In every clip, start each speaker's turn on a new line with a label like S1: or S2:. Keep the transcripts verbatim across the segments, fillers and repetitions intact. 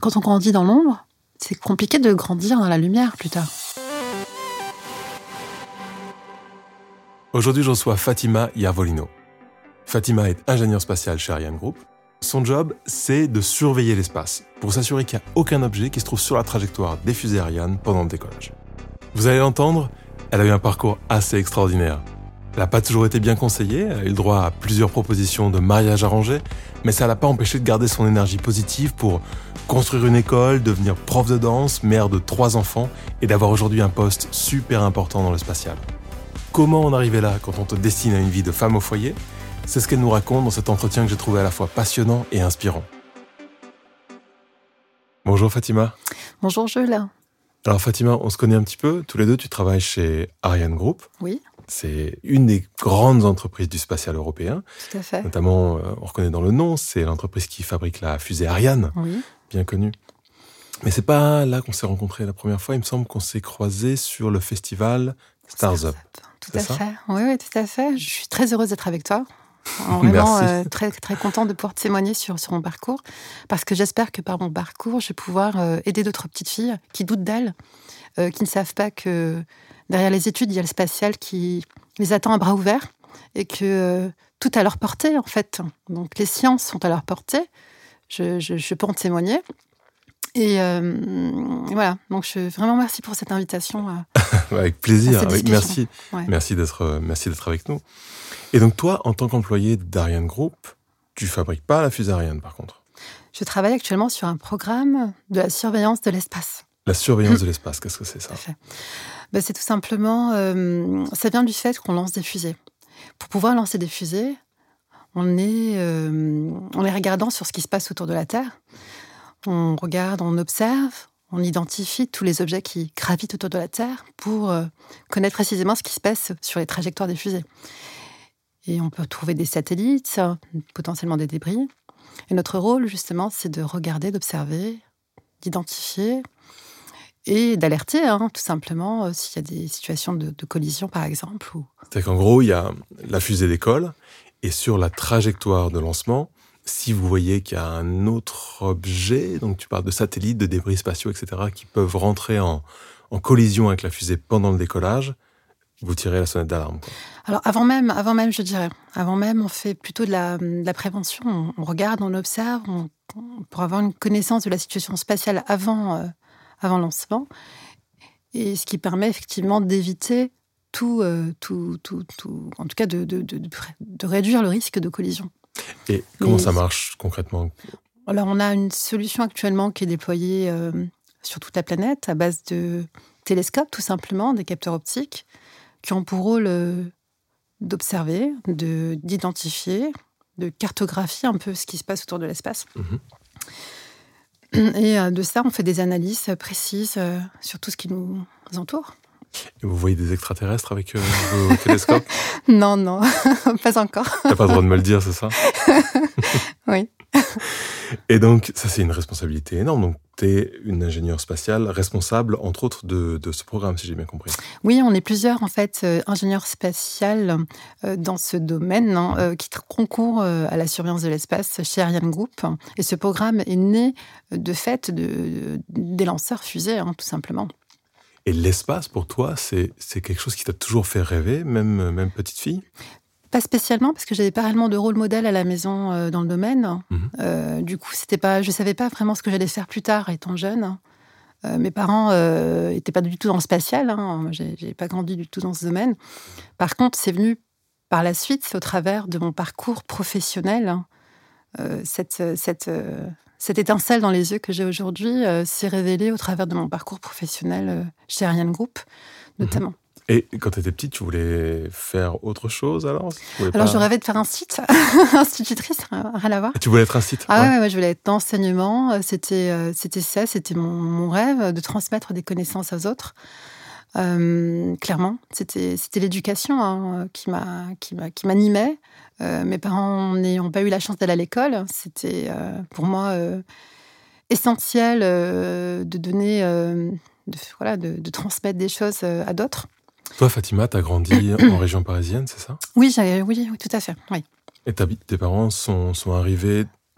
S1: Quand on grandit dans l'ombre, c'est compliqué de grandir dans la lumière plus tard.
S2: Aujourd'hui, je reçois Fatima Iervolino. Fatima est ingénieure spatiale chez Ariane Group. Son job, c'est de surveiller l'espace pour s'assurer qu'il n'y a aucun objet qui se trouve sur la trajectoire des fusées Ariane pendant le décollage. Vous allez l'entendre, elle a eu un parcours assez extraordinaire. Elle n'a pas toujours été bien conseillée, elle a eu le droit à plusieurs propositions de mariage arrangé, mais ça ne l'a pas empêché de garder son énergie positive pour construire une école, devenir prof de danse, mère de trois enfants et d'avoir aujourd'hui un poste super important dans le spatial. Comment en arriver là quand on te destine à une vie de femme au foyer ? C'est ce qu'elle nous raconte dans cet entretien que j'ai trouvé à la fois passionnant et inspirant. Bonjour Fatima.
S1: Bonjour Jules.
S2: Alors Fatima, on se connaît un petit peu. Tous les deux, tu travailles chez Ariane Group.
S1: Oui.
S2: C'est une des grandes entreprises du spatial européen.
S1: Tout à fait.
S2: Notamment, on reconnaît dans le nom, c'est l'entreprise qui fabrique la fusée Ariane,
S1: oui.
S2: bien connue. Mais c'est pas là qu'on s'est rencontrés la première fois. Il me semble qu'on s'est croisés sur le festival Stars Up.
S1: Tout à fait. Oui, oui, tout à fait. Je suis très heureuse d'être avec toi. Vraiment
S2: Merci.
S1: Euh, très, très contente de pouvoir témoigner sur, sur mon parcours. Parce que j'espère que par mon parcours, je vais pouvoir euh, aider d'autres petites filles qui doutent d'elles, euh, qui ne savent pas que derrière les études, il y a le spatial qui les attend à bras ouverts et que euh, tout à leur portée, en fait. Donc les sciences sont à leur portée. Je, je, je peux en témoigner. Et euh, voilà, donc je, vraiment merci pour cette invitation. À,
S2: avec plaisir,
S1: à
S2: avec, merci,
S1: ouais.
S2: merci, d'être, merci d'être avec nous. Et donc toi, en tant qu'employé d'Ariane Group, tu fabriques pas la fusée Ariane par contre ?
S1: Je travaille actuellement sur un programme de la surveillance de l'espace.
S2: La surveillance de l'espace, qu'est-ce que c'est ça ?
S1: Ben, c'est tout simplement, euh, ça vient du fait qu'on lance des fusées. Pour pouvoir lancer des fusées, on est, euh, on est regardant sur ce qui se passe autour de la Terre. On regarde, on observe, on identifie tous les objets qui gravitent autour de la Terre pour euh, connaître précisément ce qui se passe sur les trajectoires des fusées. Et on peut trouver des satellites, potentiellement des débris. Et notre rôle, justement, c'est de regarder, d'observer, d'identifier et d'alerter, hein, tout simplement, euh, s'il y a des situations de, de collision, par exemple. Ou...
S2: C'est qu'en gros, il y a la fusée décolle et sur la trajectoire de lancement, si vous voyez qu'il y a un autre objet, donc tu parles de satellites, de débris spatiaux, et cetera, qui peuvent rentrer en, en collision avec la fusée pendant le décollage, vous tirez la sonnette d'alarme, quoi.
S1: Alors, avant même, avant même, je dirais, avant même, on fait plutôt de la, de la prévention. On, on regarde, on observe, on, on, pour avoir une connaissance de la situation spatiale avant, euh, avant le lancement. Et ce qui permet effectivement d'éviter tout, euh, tout, tout, tout, en tout cas de, de, de, de, de réduire le risque de collision.
S2: Et comment
S1: Mais,
S2: ça marche concrètement ?
S1: Alors, on a une solution actuellement qui est déployée euh, sur toute la planète à base de télescopes, tout simplement, des capteurs optiques, qui ont pour rôle euh, d'observer, de, d'identifier, de cartographier un peu ce qui se passe autour de l'espace. Mmh. Et euh, de ça, on fait des analyses précises euh, sur tout ce qui nous entoure.
S2: Et vous voyez des extraterrestres avec euh, vos télescopes ?
S1: Non, non, pas encore.
S2: T'as pas le droit de me le dire, c'est ça ?
S1: Oui.
S2: Et donc, ça, c'est une responsabilité énorme. Donc, t'es une ingénieure spatiale responsable, entre autres, de, de ce programme, si j'ai bien compris.
S1: Oui, on est plusieurs, en fait, euh, ingénieurs spatiales euh, dans ce domaine, hein, euh, qui concourent euh, à la surveillance de l'espace chez Ariane Group. Et ce programme est né, de fait, de, de, des lanceurs fusées, hein, tout simplement.
S2: Et l'espace, pour toi, c'est, c'est quelque chose qui t'a toujours fait rêver, même, même petite fille ?
S1: Pas spécialement, parce que j'avais pas réellement de rôle modèle à la maison euh, dans le domaine.
S2: Mmh.
S1: Euh, du coup, c'était pas, je savais pas vraiment ce que j'allais faire plus tard, étant jeune. Euh, mes parents euh, étaient pas du tout dans le spatial. Hein. J'ai, j'ai pas grandi du tout dans ce domaine. Par contre, c'est venu par la suite, c'est au travers de mon parcours professionnel. Euh, cette, cette, euh, cette étincelle dans les yeux que j'ai aujourd'hui euh, s'est révélée au travers de mon parcours professionnel euh, chez Ariane Group, notamment.
S2: Mmh. Et quand tu étais petite, tu voulais faire autre chose alors ?
S1: Alors,
S2: pas...
S1: je rêvais de faire un site, institutrice, rien à voir.
S2: Et tu voulais être un site ?
S1: Ah ouais, ouais, ouais, je voulais être dans l'enseignement. C'était, euh, c'était ça, c'était mon, mon rêve, de transmettre des connaissances aux autres. Euh, clairement, c'était, c'était l'éducation hein, qui, m'a, qui, m'a, qui m'animait. Euh, mes parents n'ayant pas eu la chance d'aller à l'école, c'était euh, pour moi euh, essentiel euh, de donner, euh, de, voilà, de, de transmettre des choses euh, à d'autres.
S2: Toi, Fatima, t'as grandi en région parisienne, c'est ça ?
S1: Oui, j'ai, oui, oui, tout à fait, oui.
S2: Et tes parents sont, sont arrivés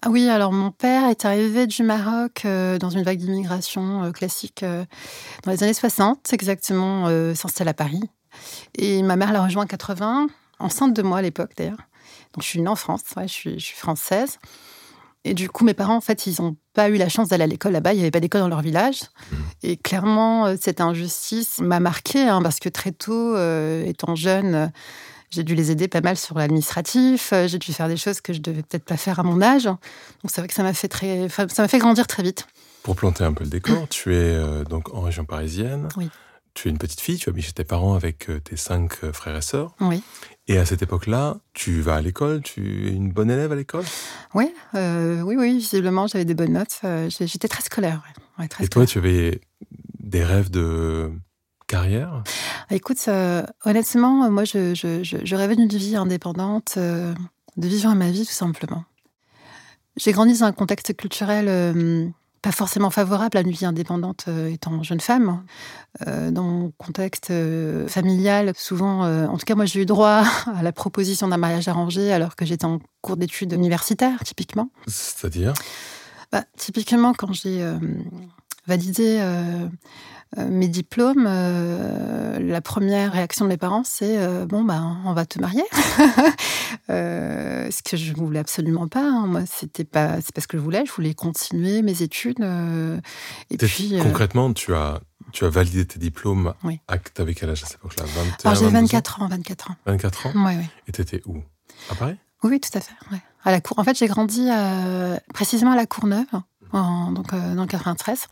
S1: Ah oui, alors mon père est arrivé du Maroc euh, dans une vague d'immigration euh, classique euh, dans les années soixante, exactement, euh, s'installe à Paris. Et ma mère l'a rejoint en quatre-vingts, enceinte de moi à l'époque d'ailleurs. Donc je suis née en France, ouais, je, suis, je suis française. Et du coup, mes parents, en fait, ils n'ont pas eu la chance d'aller à l'école là-bas. Il n'y avait pas d'école dans leur village. Mmh. Et clairement, euh, cette injustice m'a marquée, hein, parce que très tôt, euh, étant jeune, euh, j'ai dû les aider pas mal sur l'administratif. Euh, j'ai dû faire des choses que je devais peut-être pas faire à mon âge. Donc c'est vrai que ça m'a fait très, ça m'a fait grandir très vite.
S2: Pour planter un peu le décor, tu es euh, donc en région parisienne.
S1: Oui.
S2: Tu es une petite fille, tu habites chez tes parents avec euh, tes cinq euh, frères et sœurs.
S1: Oui.
S2: Et à cette époque-là, tu vas à l'école, tu es une bonne élève à l'école ?
S1: Oui, euh, oui, oui, visiblement, j'avais des bonnes notes. Euh, j'étais très scolaire. Ouais. Ouais, très
S2: et
S1: scolaire.
S2: toi, tu avais des rêves de carrière ?
S1: Écoute, euh, honnêtement, moi, je, je, je, je rêvais d'une vie indépendante, euh, de vivre ma vie, tout simplement. J'ai grandi dans un contexte culturel euh, pas forcément favorable à une vie indépendante euh, étant jeune femme. Euh, dans mon contexte euh, familial, souvent, euh, en tout cas, moi, j'ai eu droit à la proposition d'un mariage arrangé alors que j'étais en cours d'études universitaires, typiquement.
S2: C'est-à-dire ?
S1: Bah, typiquement, quand j'ai euh, validé euh, euh, mes diplômes, euh, la première réaction de mes parents, c'est euh, « bon, bah, on va te marier ». euh, Ce que je ne voulais absolument pas. Hein. Moi, c'était pas, c'est pas ce que je voulais. Je voulais continuer mes études. Euh, et puis,
S2: concrètement, euh... tu as... Tu as validé tes diplômes.
S1: Oui.
S2: Tu avais quel âge à cette époque-là ? vingt et un,
S1: Alors, j'ai
S2: vingt-deux
S1: ans, vingt-quatre ans.
S2: vingt-quatre ans ?
S1: Oui, oui.
S2: Et tu étais où ? À Paris ?
S1: Oui, tout à fait. Ouais. À la Cour... En fait, j'ai grandi à... précisément à la Courneuve, en... donc, euh, dans le quatre-vingt-treize.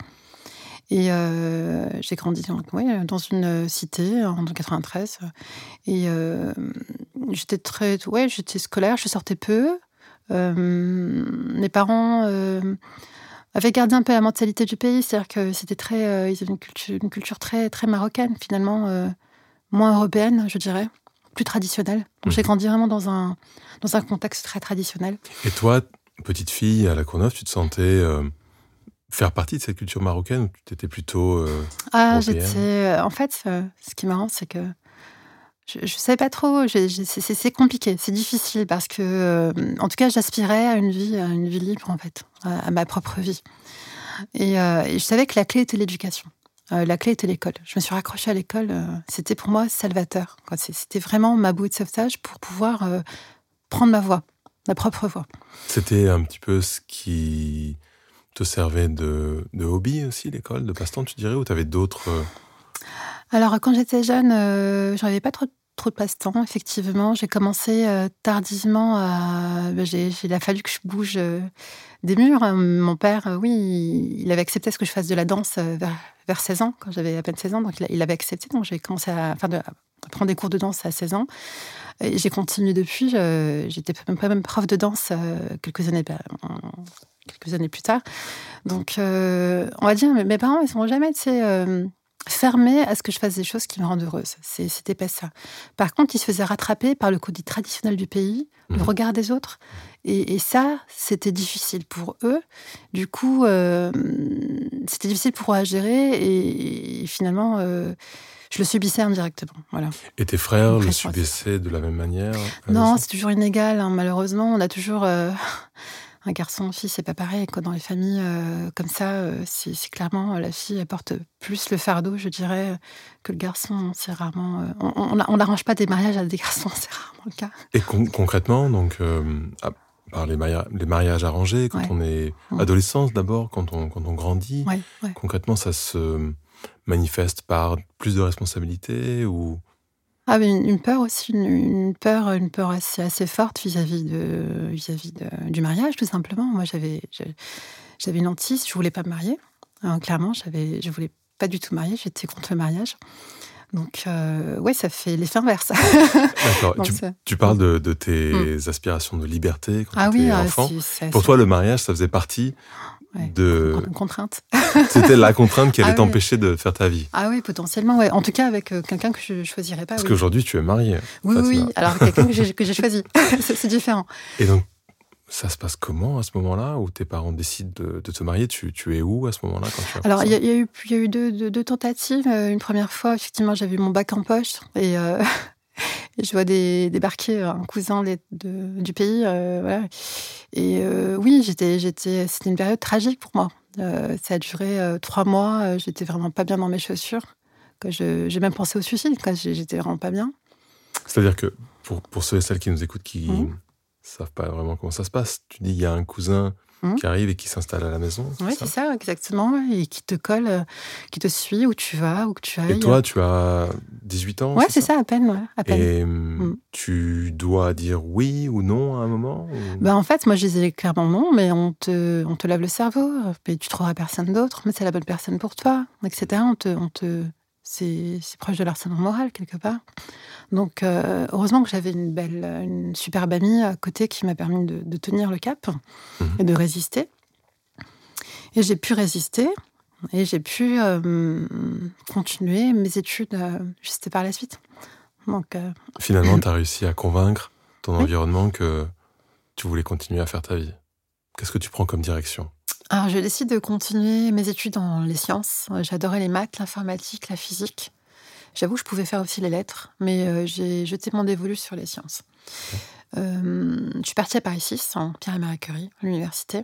S1: Et euh, j'ai grandi donc, ouais, dans une cité, en quatre-vingt-treize. Et euh, j'étais très... Ouais, j'étais scolaire, je sortais peu. Euh, mes parents... Euh... avait gardé un peu la mentalité du pays, c'est-à-dire que c'était très, euh, ils avaient une culture, une culture très, très marocaine finalement, euh, moins européenne, je dirais, plus traditionnelle. Donc mmh. j'ai grandi vraiment dans un dans un contexte très traditionnel.
S2: Et toi, petite fille à la Courneuve, tu te sentais euh, faire partie de cette culture marocaine ou tu étais plutôt euh,
S1: ah,
S2: européenne ?
S1: j'étais, en fait, euh, ce qui est marrant, c'est que je ne savais pas trop. J'ai, j'ai, c'est, c'est compliqué, c'est difficile parce que, euh, en tout cas, j'aspirais à une vie, à une vie libre en fait, à, à ma propre vie. Et, euh, et je savais que la clé était l'éducation. Euh, la clé était l'école. Je me suis raccrochée à l'école. Euh, c'était pour moi salvateur. Quoi. C'était vraiment ma bouée de sauvetage pour pouvoir euh, prendre ma voie, ma propre voie.
S2: C'était un petit peu ce qui te servait de, de hobby aussi, l'école, de passe-temps, tu dirais, ou tu avais d'autres... Euh...
S1: Alors, quand j'étais jeune, euh, j'en avais pas trop, trop de passe-temps, effectivement. J'ai commencé euh, tardivement à... Ben, j'ai, il a fallu que je bouge euh, des murs. Mon père, euh, oui, il, il avait accepté ce que je fasse de la danse euh, vers, vers seize ans, quand j'avais à peine seize ans. Donc, il, il avait accepté. Donc, j'ai commencé à, enfin, de, à prendre des cours de danse à seize ans. Et j'ai continué depuis. Je, j'étais même, même prof de danse euh, quelques années... Ben, quelques années plus tard. Donc, euh, on va dire, mes parents, ils ne sont jamais, tu sais... Euh, fermé à ce que je fasse des choses qui me rendent heureuse. C'est, c'était pas ça. Par contre, ils se faisaient rattraper par le côté traditionnel du pays, mmh. le regard des autres. Et, et ça, c'était difficile pour eux. Du coup, euh, c'était difficile pour eux à gérer. Et, et finalement, euh, je le subissais indirectement. Voilà.
S2: Et tes frères le subissaient de la même manière ?
S1: Non, c'est toujours inégal. Hein. Malheureusement, on a toujours... Euh, un garçon, une fille, c'est pas pareil. Quoi. Dans les familles euh, comme ça, euh, c'est, c'est clairement la fille apporte plus le fardeau, je dirais, que le garçon. C'est rarement. Euh, on on n'arrange pas des mariages à des garçons, c'est rarement le cas.
S2: Et con- concrètement, donc, euh, à part les, maria- les mariages arrangés, quand ouais. on est ouais. adolescence d'abord, quand on quand on grandit,
S1: ouais, ouais.
S2: concrètement, ça se manifeste par plus de responsabilités ou
S1: Ah, mais une, une peur aussi, une, une peur, une peur assez, assez forte vis-à-vis de, vis-à-vis de, du mariage, tout simplement. Moi, j'avais, j'avais, j'avais une hantise, je voulais pas me marier. Alors, clairement, j'avais, je voulais pas du tout me marier, j'étais contre le mariage. Donc, euh, ouais, ça fait l'effet inverse.
S2: D'accord.
S1: Donc,
S2: tu,
S1: c'est...
S2: tu parles de, de tes mmh. aspirations de liberté quand
S1: ah
S2: tu étais
S1: oui,
S2: enfant.
S1: Si, c'est,
S2: Pour
S1: c'est...
S2: toi, le mariage, ça faisait partie
S1: ouais,
S2: de...
S1: Une contrainte.
S2: C'était la contrainte qui allait
S1: ah
S2: t'empêcher
S1: oui.
S2: de faire ta vie.
S1: Ah oui, potentiellement, ouais. En tout cas, avec euh, quelqu'un que je ne choisirais pas.
S2: Parce
S1: oui.
S2: qu'aujourd'hui, tu es mariée.
S1: Oui,
S2: Fatima.
S1: oui, alors quelqu'un que j'ai, que j'ai choisi. c'est, c'est différent.
S2: Et donc, ça se passe comment à ce moment-là où tes parents décident de, de te marier ? tu, tu es où à ce moment-là quand tu
S1: Alors, il y, y a eu, y a eu deux, deux, deux tentatives. Une première fois, effectivement, j'avais eu mon bac en poche et, euh, Et je vois des, débarquer un cousin de, de, du pays. Euh, voilà. Et euh, oui, j'étais, j'étais, c'était une période tragique pour moi. Euh, ça a duré euh, trois mois. Euh, j'étais vraiment pas bien dans mes chaussures. Que je, j'ai même pensé au suicide. Quoi. J'étais vraiment pas bien.
S2: C'est-à-dire que pour, pour ceux et celles qui nous écoutent, qui ne
S1: Mmh.
S2: savent pas vraiment comment ça se passe, tu dis il y a un cousin
S1: Mmh.
S2: qui arrive et qui s'installe à la maison. C'est
S1: oui,
S2: ça
S1: c'est ça, exactement. Et qui te colle, euh, qui te suit où tu vas, où que tu ailles.
S2: Et toi, tu as dix-huit ans,
S1: Ouais,
S2: c'est
S1: c'est
S2: ça,
S1: ça, à peine. Ouais, à peine.
S2: Et
S1: Mmh.
S2: tu dois dire oui ou non à un moment ou...
S1: Ben, en fait, moi, je disais clairement non, mais on te, on te lave le cerveau. Mais tu trouveras personne d'autre, mais c'est la bonne personne pour toi, et cetera. On te, on te, c'est, c'est proche de l'harcèlement moral, quelque part. Donc, euh, heureusement que j'avais une belle, une superbe amie à côté qui m'a permis de, de tenir le cap
S2: Mhm.
S1: et de résister. Et j'ai pu résister et j'ai pu euh, continuer mes études euh, juste par la suite. Donc, euh,
S2: Finalement, tu as réussi à convaincre ton
S1: oui.
S2: environnement que tu voulais continuer à faire ta vie. Qu'est-ce que tu prends comme direction ?
S1: Alors, je décide de continuer mes études dans les sciences. J'adorais les maths, l'informatique, la physique. J'avoue, je pouvais faire aussi les lettres, mais euh, j'ai jeté mon dévolu sur les sciences. Euh, je suis partie à Paris six, en Pierre et Marie Curie, à l'université.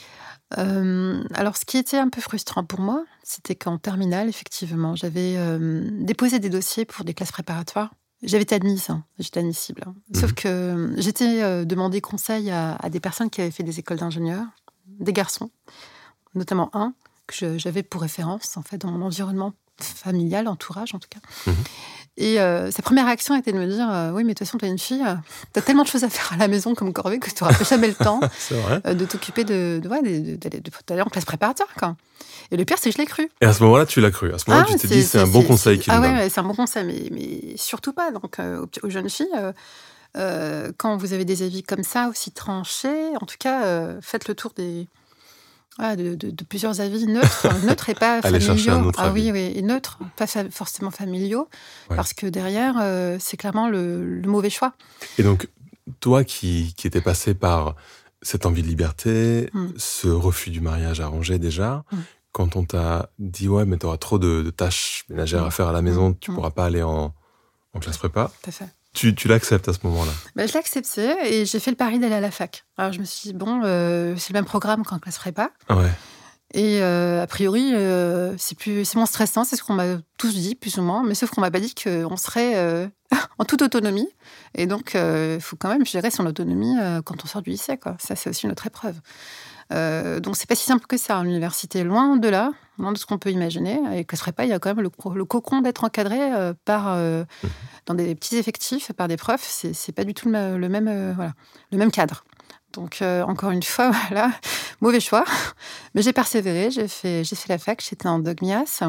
S1: Euh, alors, ce qui était un peu frustrant pour moi, c'était qu'en terminale, effectivement, j'avais euh, déposé des dossiers pour des classes préparatoires. J'avais été admise, hein, j'étais admissible. Hein.
S2: Mhm.
S1: Sauf que euh, j'étais euh, demandé conseil à, à des personnes qui avaient fait des écoles d'ingénieurs, des garçons, notamment un que je, j'avais pour référence, en fait, dans mon environnement familial, entourage en tout cas.
S2: Mhm.
S1: Et euh, sa première réaction était de me dire euh, oui, mais de toute façon, t'es une fille, euh, t'as tellement de choses à faire à la maison comme corvée que tu n'auras jamais le temps
S2: C'est vrai.
S1: euh, de t'occuper de, de, ouais, de, de, d'aller, de, d'aller en classe préparatoire. Quoi. Et le pire, c'est que je l'ai cru.
S2: Et à ce moment-là, tu l'as cru. À ce moment-là,
S1: Ah,
S2: tu t'es
S1: c'est,
S2: dit, c'est
S1: c'est,
S2: un bon
S1: c'est,
S2: conseil
S1: c'est,
S2: qu'il
S1: ah
S2: me
S1: ouais,
S2: donne.
S1: ouais, c'est un bon conseil, mais, mais surtout pas. Donc, euh, aux, aux jeunes filles, euh, euh, quand vous avez des avis comme ça, aussi tranchés, en tout cas, euh, faites le tour des... Ah, de, de, de plusieurs avis neutres, neutres et pas
S2: Aller chercher un
S1: familiaux.
S2: autre
S1: Ah
S2: avis.
S1: oui, oui, et neutres, pas fa- forcément familiaux,
S2: Ouais.
S1: parce que derrière, euh, c'est clairement le, le mauvais choix.
S2: Et donc, toi qui, qui étais passé par cette envie de liberté,
S1: Mm.
S2: ce refus du mariage arrangé déjà,
S1: Mm.
S2: quand on t'a dit « Ouais, mais t'auras trop de, de tâches ménagères
S1: Mm.
S2: à faire à la maison,
S1: Mm.
S2: tu
S1: Mm.
S2: pourras pas aller en, en classe prépa
S1: Tout à fait. »,
S2: tu, tu l'acceptes à ce moment-là.
S1: Ben, je l'ai accepté et j'ai fait le pari d'aller à la fac. Alors je me suis dit, bon, euh, c'est le même programme qu'en classe prépa.
S2: Ouais.
S1: Et euh, a priori, euh, c'est, plus, c'est moins stressant, c'est ce qu'on m'a tous dit, plus ou moins. Mais sauf qu'on m'a pas dit qu'on serait euh, en toute autonomie. Et donc, il euh, faut quand même gérer son autonomie euh, quand on sort du lycée. Quoi. Ça, c'est aussi une autre épreuve. Euh, donc, c'est pas si simple que ça. L'université est loin de là, loin de ce qu'on peut imaginer. Et classe prépa, il y a quand même le, le cocon d'être encadré euh, par, euh, mmh. dans des petits effectifs, par des profs. C'est, c'est pas du tout le, le, même, euh, voilà, le même cadre. Donc, euh, encore une fois, voilà, mauvais choix. Mais j'ai persévéré, j'ai fait, j'ai fait la fac, j'étais en Dogmias.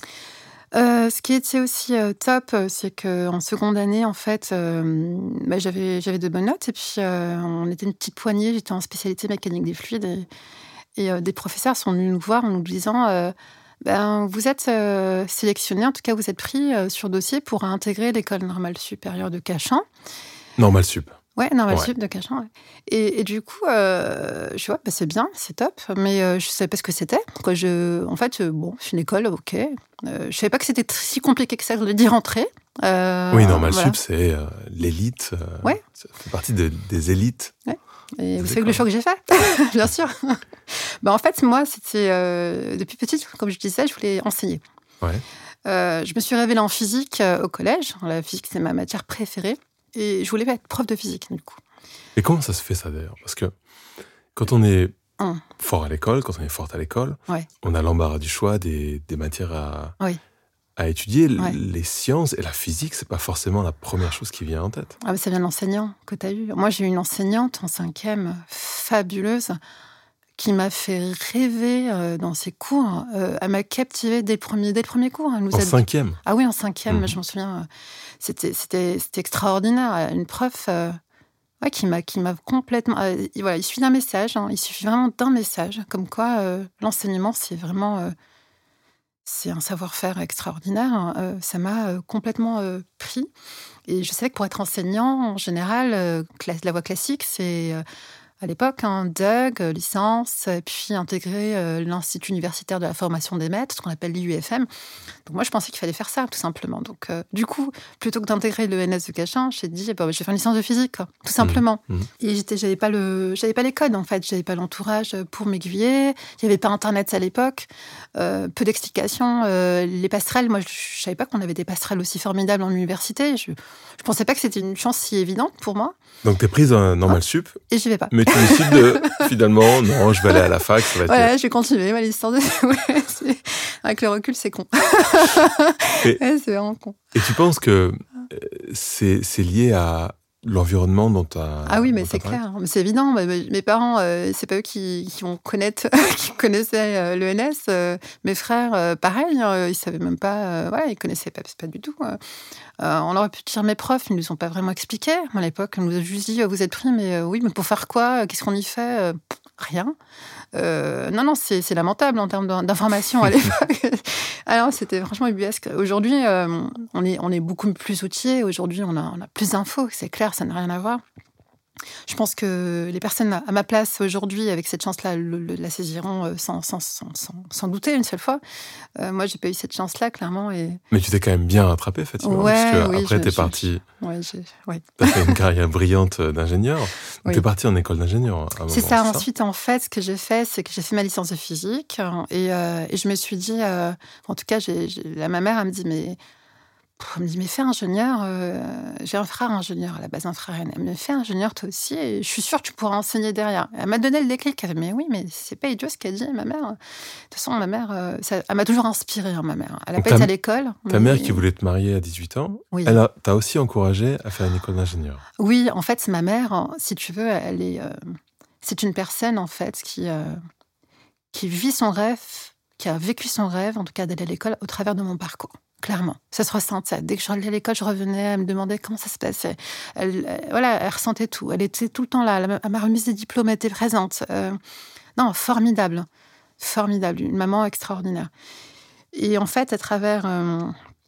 S1: Euh, ce qui était aussi euh, top, c'est qu'en seconde année, en fait, euh, bah, j'avais, j'avais de bonnes notes. Et puis, euh, on était une petite poignée, j'étais en spécialité mécanique des fluides. Et, et euh, des professeurs sont venus nous voir en nous disant euh, ben, vous êtes euh, sélectionnés, en tout cas, vous êtes pris euh, sur dossier pour intégrer l'école normale supérieure de Cachan.
S2: Normal sup.
S1: Ouais, normal
S2: Ouais.
S1: sup de Cachan. Ouais. Et, et du coup, euh, je vois, bah, c'est bien, c'est top, mais euh, je ne savais pas ce que c'était. Quoi, je, en fait, euh, bon, c'est une école, ok. Euh, je ne savais pas que c'était si compliqué que ça d'y rentrer. Euh,
S2: oui, normal
S1: voilà.
S2: sup, c'est euh, l'élite. Euh,
S1: ouais.
S2: Ça fait partie de, des élites.
S1: Ouais. Et vous savez le choix que j'ai fait, bien sûr. bah, en fait, moi, c'était euh, depuis petite, comme je disais, je voulais enseigner.
S2: Ouais.
S1: Euh, je me suis révélée en physique euh, au collège. La physique, c'est ma matière préférée. Et je voulais être prof de physique, du coup.
S2: Et comment ça se fait, ça, d'ailleurs ? Parce que quand on est
S1: hum.
S2: fort à l'école, quand on est forte à l'école,
S1: ouais.
S2: on a l'embarras du choix des, des matières à,
S1: oui.
S2: à étudier.
S1: Ouais.
S2: Les sciences et la physique, c'est pas forcément la première chose qui vient en tête.
S1: Ah, mais ça vient de l'enseignant que tu as eu. Moi, j'ai eu une enseignante en cinquième, fabuleuse, qui m'a fait rêver euh, dans ses cours. Euh, elle m'a captivée dès le premier, dès le premier cours. Elle nous
S2: en
S1: a...
S2: cinquième
S1: Ah oui, en cinquième,
S2: mmh.
S1: je m'en souviens. Euh, c'était, c'était, c'était extraordinaire. Une prof euh, ouais, qui, m'a, qui m'a complètement... Euh, voilà, il suffit d'un message, hein, il suffit vraiment d'un message, comme quoi euh, l'enseignement, c'est vraiment... Euh, c'est un savoir-faire extraordinaire. Euh, ça m'a euh, complètement euh, pris. Et je savais que pour être enseignant, en général, euh, la voie classique, c'est... Euh, à l'époque, hein, D U G, euh, licence, et puis intégrer euh, l'Institut universitaire de la formation des maîtres, ce qu'on appelle l'I U F M. Donc moi, je pensais qu'il fallait faire ça, tout simplement. Donc euh, du coup, plutôt que d'intégrer l'E N S de Cachan, j'ai dit, bah, je vais faire une licence de physique, quoi, tout simplement.
S2: Mmh. Mmh.
S1: Et j'étais, j'avais pas le, j'avais pas les codes, en fait. J'avais pas l'entourage pour m'aiguiller. Il y avait pas Internet à l'époque. Euh, peu d'explications. Euh, les passerelles, moi, je, je savais pas qu'on avait des passerelles aussi formidables en université. Je, je pensais pas que c'était une chance si évidente pour moi.
S2: Donc, t'es prise en normal sup.
S1: Et j'y vais pas.
S2: Mais tu décides de, finalement, non, je vais aller à la fac, ça va être...
S1: Voilà, je vais continuer ma licence de... ouais, c'est... Avec le recul, c'est con.
S2: Et,
S1: ouais, c'est vraiment con.
S2: Et tu penses que c'est, c'est lié à l'environnement dont tu as...
S1: Ah oui, mais c'est clair, mais c'est évident. Mes parents, euh, c'est pas eux qui, qui vont connaître, qui connaissaient euh, l'E N S. Euh, mes frères, euh, pareil, euh, ils savaient même pas, euh, ouais, ils connaissaient pas, pas du tout. Euh, on aurait pu dire mes profs, ils nous ont pas vraiment expliqué. À l'époque, on nous a juste dit, vous êtes pris, mais euh, oui, mais pour faire quoi? Qu'est-ce qu'on y fait? euh, Rien. Euh, non, non, c'est, c'est lamentable en termes d'information à l'époque. Alors, c'était franchement ubuesque. Aujourd'hui, euh, on, est, on est beaucoup plus outillés. Aujourd'hui, on a, on a plus d'infos, c'est clair, ça n'a rien à voir. Je pense que les personnes à ma place aujourd'hui, avec cette chance-là, le, le, la saisiront sans, sans, sans, sans, sans douter une seule fois. Euh, moi, j'ai pas eu cette chance-là, clairement. Et...
S2: Mais tu t'es quand même bien rattrapée, Fatima.
S1: Ouais,
S2: parce que
S1: oui,
S2: après,
S1: je,
S2: t'es
S1: je,
S2: partie.
S1: Ouais, j'ai, ouais.
S2: T'as fait une carrière brillante d'ingénieur.
S1: Oui.
S2: T'es partie en école d'ingénieur. À un moment,
S1: c'est ça.
S2: c'est
S1: Ensuite,
S2: ça
S1: en fait, ce que j'ai fait, c'est que j'ai fait ma licence de physique. Et, euh, et je me suis dit, euh, en tout cas, j'ai, j'ai, là, ma mère, elle me dit, mais. Elle me dit, mais fais ingénieur, euh, j'ai un frère ingénieur, à la base un frère, elle me fait ingénieur toi aussi, et je suis sûre que tu pourras enseigner derrière. Elle m'a donné le déclic, elle m'a dit, mais oui, mais c'est pas idiot ce qu'elle dit, ma mère. De toute façon, ma mère, euh, ça, elle m'a toujours inspirée, hein, ma mère. Elle n'a pas été à l'école.
S2: Ta
S1: mais...
S2: mère qui voulait te marier à dix-huit ans, oui. Elle a, t'a aussi encouragée à faire une école d'ingénieur.
S1: Oui, en fait, ma mère, si tu veux, elle est, euh, c'est une personne, en fait, qui, euh, qui vit son rêve, qui a vécu son rêve, en tout cas d'aller à l'école, au travers de mon parcours. Clairement, ça se ressentait. Dès que je allais à l'école, je revenais, elle me demandait comment ça se passait. Elle, elle, voilà, elle ressentait tout. Elle était tout le temps là. À ma remise des diplômes, elle était présente. Euh, non, formidable. Formidable. Une maman extraordinaire. Et en fait, à travers, euh,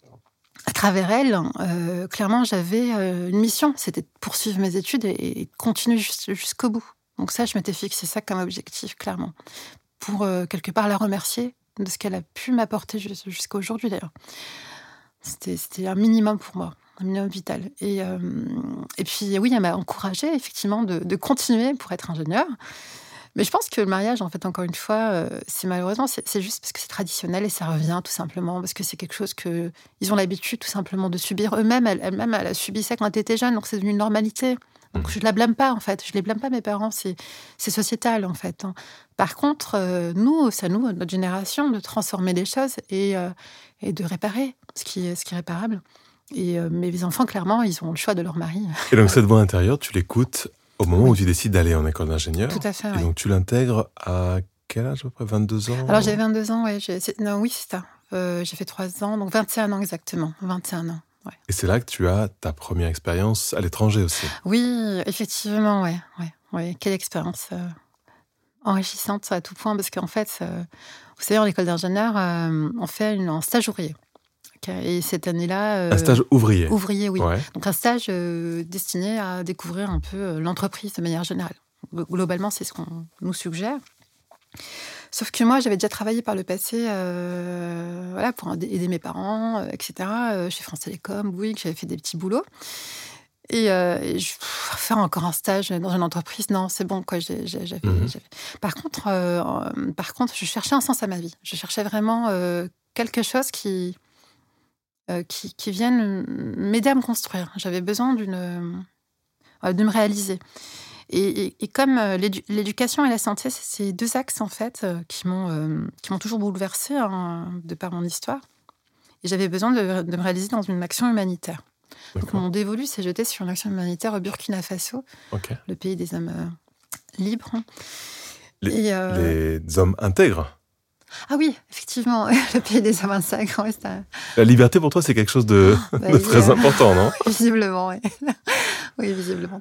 S1: à travers elle, euh, clairement, j'avais euh, une mission. C'était de poursuivre mes études et, et de continuer just, jusqu'au bout. Donc ça, je m'étais fixé ça comme objectif, clairement. Pour, euh, quelque part, la remercier de ce qu'elle a pu m'apporter jusqu'à aujourd'hui, d'ailleurs. C'était, c'était un minimum pour moi, un minimum vital. Et, euh, et puis, oui, elle m'a encouragée, effectivement, de, de continuer pour être ingénieure. Mais je pense que le mariage, en fait, encore une fois, euh, c'est malheureusement, c'est, c'est juste parce que c'est traditionnel et ça revient, tout simplement, parce que c'est quelque chose qu'ils ont l'habitude, tout simplement, de subir eux-mêmes. Elle, elle-même, elle a subi ça quand elle était jeune, donc c'est devenu une normalité. Donc, je ne la blâme pas, en fait. Je ne les blâme pas, mes parents. C'est, c'est sociétal, en fait. Par contre, euh, nous, c'est à nous, notre génération, de transformer les choses et, euh, et de réparer ce qui, ce qui est réparable. Et euh, mes enfants, clairement, ils ont le choix de leur mari.
S2: Et donc, cette voix intérieure, tu l'écoutes au moment oui. où tu décides d'aller en école d'ingénieur.
S1: Tout à fait,
S2: Et
S1: oui.
S2: donc, tu l'intègres à quel âge, à peu près vingt-deux ans?
S1: Alors, j'avais vingt-deux ans, ouais. J'ai, c'est, non, oui, c'est ça. Euh, j'ai fait trois ans, donc vingt et un ans exactement. vingt et un ans. Ouais.
S2: Et c'est là que tu as ta première expérience à l'étranger aussi.
S1: Oui, effectivement, ouais, ouais, ouais. Quelle expérience euh, enrichissante à tout point, parce qu'en fait, euh, vous savez, en école d'ingénieur, euh, on fait une, un stage ouvrier. Okay. Et cette année-là... Euh,
S2: un stage ouvrier.
S1: Ouvrier, oui.
S2: Ouais.
S1: Donc un stage euh, destiné à découvrir un peu euh, l'entreprise de manière générale. Globalement, c'est ce qu'on nous suggère. Sauf que moi, j'avais déjà travaillé par le passé euh, voilà, pour aider mes parents, euh, et cetera, euh, chez France Télécom, Bouygues, j'avais fait des petits boulots. Et, euh, et je, pff, faire encore un stage dans une entreprise, non, c'est bon, quoi. J'ai, j'ai, j'avais, mmh. j'avais... Par contre, euh, par contre, je cherchais un sens à ma vie. Je cherchais vraiment euh, quelque chose qui, euh, qui, qui vienne m'aider à me construire. J'avais besoin d'une, euh, de me réaliser. Et, et, et comme euh, l'édu- l'éducation et la santé, c'est ces deux axes, en fait, euh, qui, m'ont, euh, qui m'ont toujours bouleversée, hein, de par mon histoire. Et j'avais besoin de, de me réaliser dans une action humanitaire. Donc, mon dévolu s'est jeté sur une action humanitaire au Burkina Faso, okay. le pays des hommes euh, libres.
S2: Les, et, euh... les hommes intègres.
S1: Ah oui, effectivement, le pays des hommes intègres. Ouais, ça...
S2: La liberté, pour toi, c'est quelque chose de, bah, de très euh... important, non?
S1: Visiblement, oui. Oui, visiblement.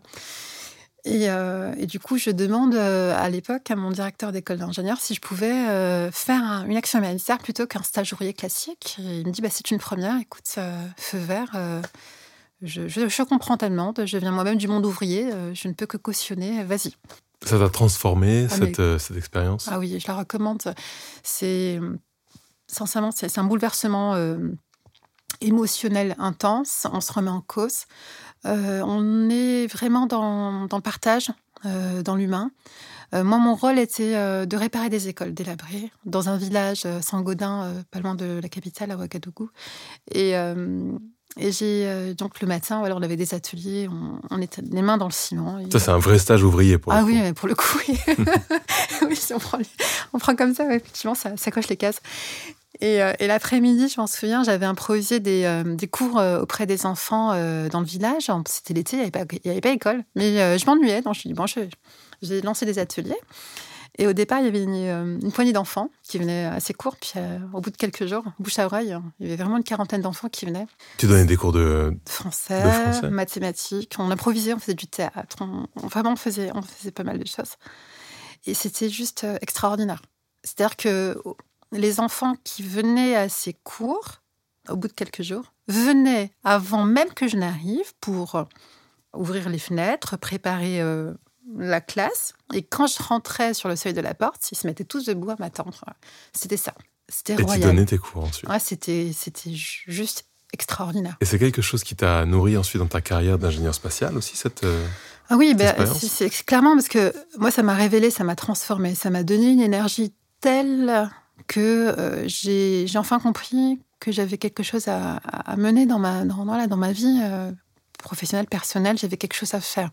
S1: Et, euh, et du coup, je demande euh, à l'époque à mon directeur d'école d'ingénieur si je pouvais euh, faire un, une action humanitaire plutôt qu'un stage ouvrier classique. Et il me dit, bah, c'est une première, écoute, euh, feu vert, euh, je, je, je comprends ta demande, je viens moi-même du monde ouvrier, euh, je ne peux que cautionner, vas-y.
S2: Ça t'a transformé,
S1: Ah,
S2: cette,
S1: mais...
S2: euh, cette expérience?
S1: Ah oui, je la recommande. C'est, sincèrement, c'est, c'est un bouleversement euh, émotionnel intense. On se remet en cause. Euh, on est vraiment dans, dans le partage, euh, dans l'humain. Euh, moi, mon rôle était euh, de réparer des écoles délabrées dans un village euh, Saint-Gaudin, euh, pas loin de la capitale, à Ouagadougou. Et, euh, et j'ai euh, donc le matin, voilà, on avait des ateliers, on, on était les mains dans le ciment. Et,
S2: Ça, c'est un vrai stage ouvrier pour le
S1: ah
S2: coup.
S1: oui, mais pour le coup, oui. Oui, si on prend, on prend comme ça, ouais, effectivement, ça, ça coche les cases. Et, euh, et l'après-midi, je m'en souviens, j'avais improvisé des, euh, des cours euh, auprès des enfants euh, dans le village. C'était l'été, il n'y avait, avait pas école. Mais euh, je m'ennuyais, donc je me suis dit, bon, je, j'ai lancé des ateliers. Et au départ, il y avait une, une poignée d'enfants qui venaient assez court. Puis euh, au bout de quelques jours, bouche à oreille, il y avait vraiment une quarantaine d'enfants qui venaient.
S2: Tu donnais des cours de
S1: français,
S2: de français.
S1: mathématiques. On improvisait, on faisait du théâtre. On, on, vraiment, on faisait, on faisait pas mal de choses. Et c'était juste euh, extraordinaire. C'est-à-dire que les enfants qui venaient à ces cours, au bout de quelques jours, venaient avant même que je n'arrive pour ouvrir les fenêtres, préparer... Euh, la classe, et quand je rentrais sur le seuil de la porte, ils se mettaient tous debout à m'attendre. C'était ça. C'était
S2: et
S1: royal.
S2: tu donnais tes cours ensuite.
S1: Ouais, c'était, c'était juste extraordinaire.
S2: Et c'est quelque chose qui t'a nourri ensuite dans ta carrière d'ingénieur spatial aussi, cette euh,
S1: Ah oui,
S2: cette
S1: bah, c'est, c'est clairement parce que moi, ça m'a révélé, ça m'a transformé, ça m'a donné une énergie telle que euh, j'ai, j'ai enfin compris que j'avais quelque chose à, à mener dans ma, dans, voilà, dans ma vie euh, professionnelle, personnelle, j'avais quelque chose à faire.